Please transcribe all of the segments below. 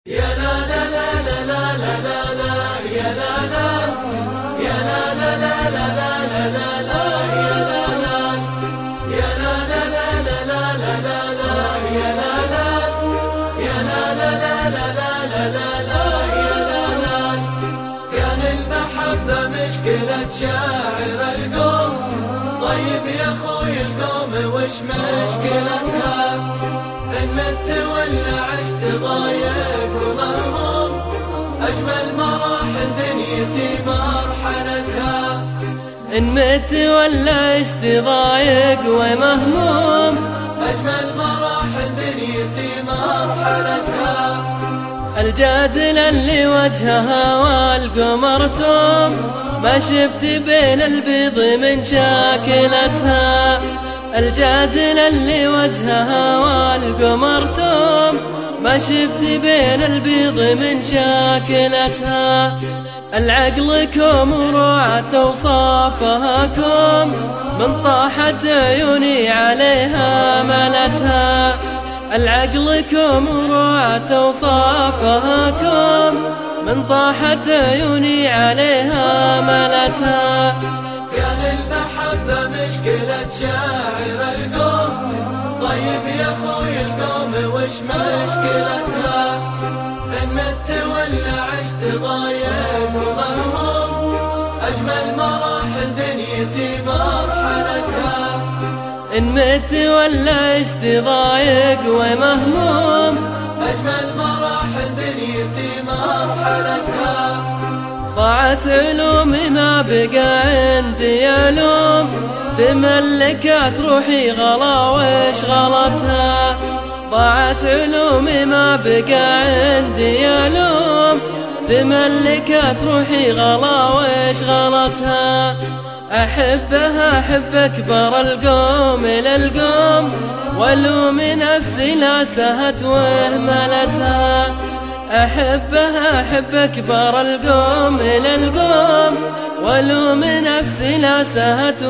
يا لا لا لا لا لا لا لا لا يا لا لا يا لا لا لا لا لا لا لا يا لا لا يا لا لا لا لا لا لا لا يا لا لا يا لا لا لا لا لا لا لا يا لا لا كان المحبة مشكلة شاعر القوم. طيب يا خوي القوم وش مشكلتها؟ إن مت ولا عشت ضايق ومهموم، أجمل مراحل دنيتي مرحلتها. إن مت ولا عشت ضايق ومهموم، أجمل مراحل دنيتي مرحلتها. الجادل اللي وجهها والقمر توم، ما شفت بين البيض من شاكلتها. الجادل اللي وجهها والقمر توم، ما شفت بين البيض من شاكلتها. العقل كوم وروعة اوصافها كوم، من طاحت عيوني عليها ملتها. العقل كوم وروعة اوصافها كوم، من طاحت عيوني عليها ملتها. كان المحبة مشكلة شاعر القوم. طيب يا خوي القوم وش مشكلتها؟ إن مت ولا عشت ضايق ومهموم، أجمل مراحل دنيتي مرحلتها. إن مت ولا عشت ضايق ومهموم، أجمل مراحل دنيتي مرحلتها. ضاعت علومي ما بقى عندي علوم، تملكت روحي غلا وش غلتها. ضاعت علومي ما بقى عندي علوم، تملكت روحي غلا وش غلتها. أحبها أحب أكبر القوم إلى القوم، والوم نفسي لا سهت وهملتها. أحبها أحب أكبر القوم إلى القوم، والوم نفسي لا سهت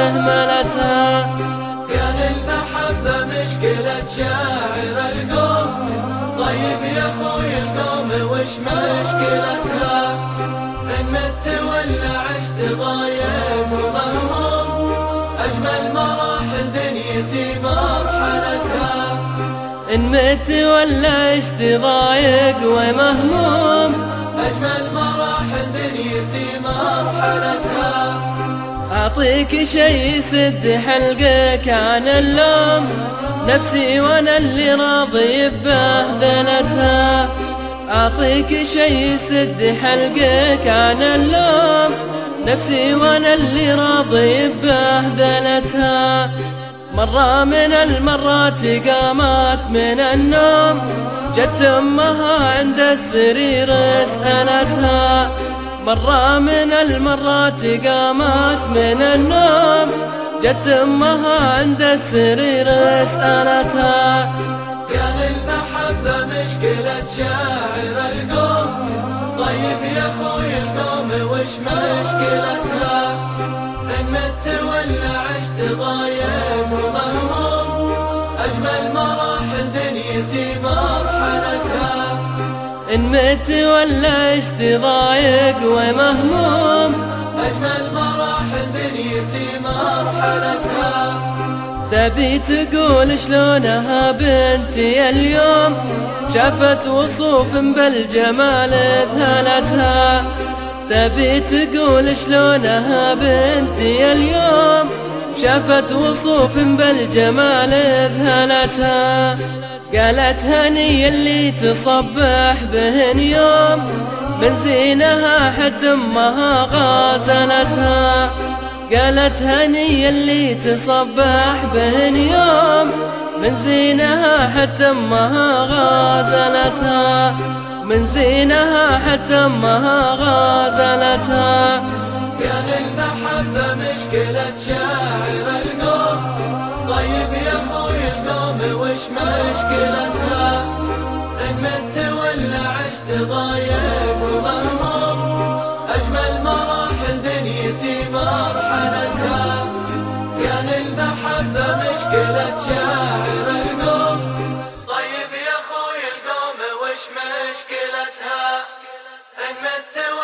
وهملتها. كان المحبة مشكلة شاعر القوم. طيب يا خوي القوم وش مشكلتها؟ إن مت ولا عشت ضايق ومهموم، أجمل مراحل دنيتي مرحلتها. إن مت ولا عشت ضايق ومهموم، أجمل مراحل دنيتي مرحلتها. أعطيك شي يسد حلقك عن اللوم، نفسي وانا اللي راضي ببهذلتها. أعطيك شي يسد حلقك عن اللوم، نفسي وانا اللي راضي ببهذلتها. مرة من المرات قامت من النوم، جت أمها عند السرير اسألتها. مرة من المرات قامت من النوم، جت أمها عند السرير اسألتها. كان المحبة مشكلة شاعر القوم. طيب يا خوي القوم وش مشكلتها؟ إن مت ولا عشت ضايق ومهموم، أجمل مراحل دنيتي مرحلتها. إن مت ولا عشت ضايق ومهموم، أجمل مراحل دنيتي مرحلتها. تبي تقول شلونها بنتي اليوم، شافت وصوف بالجمال ذهلتها. تبي تقول شلونها بنتي اليوم، شافت وصوف بالجمال ذهلتها. قالت هني اللي تصبح بهن يوم، من زينها حتى امها غازلتها. قالت هني اللي تصبح بهن يوم، من زينها حتى امها غازلتها. من زينها حتى امها غازلتها. كان المحبة مشكلة شاعر القوم. طيب يا خوي القوم وش مشكلتها؟ إن مت ولا عشت ضايق ومهموم، أجمل مراحل دنيتي مرحلتها. كان المحبة مشكلة شاعر القوم. طيب يا خوي القوم وش مشكلتها؟ التوحيد